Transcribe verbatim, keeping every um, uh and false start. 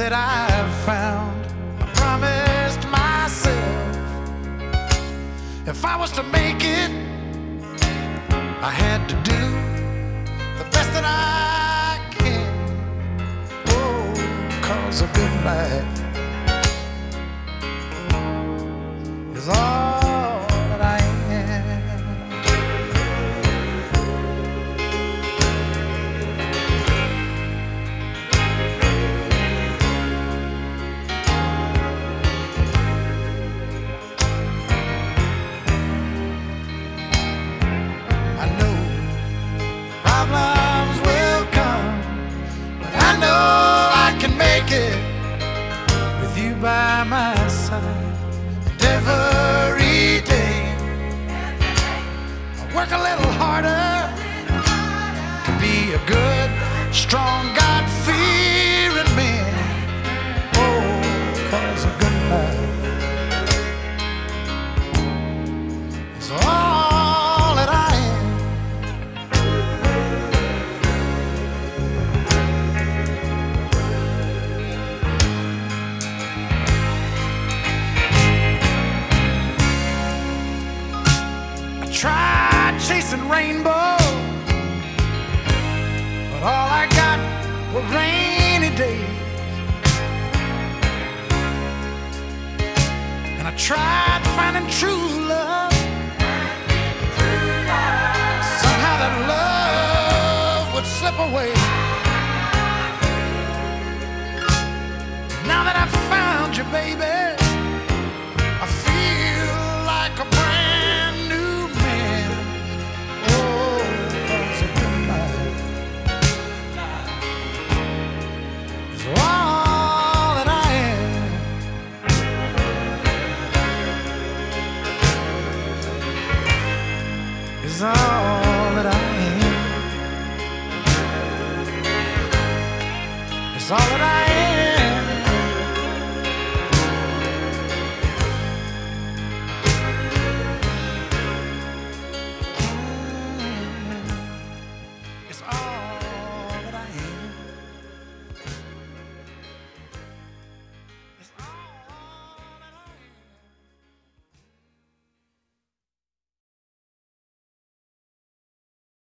that I've found. I promised myself if I was to make it, I had to do the best that I can. Oh, 'cause a good life is all that I am. I know problems will come, but I know I can make it with you by my side. Every day I work a little harder to be a good, strong, God-fearing man. Oh, 'cause a good life is all that I am. Tried chasing rainbows, but all I got were rainy days. And I tried finding true love. Somehow that love would slip away. Now that I've found you, baby, I feel like a brand new man. Oh, 'cause a good life is all that I am. Is all that I am. Is all that I am.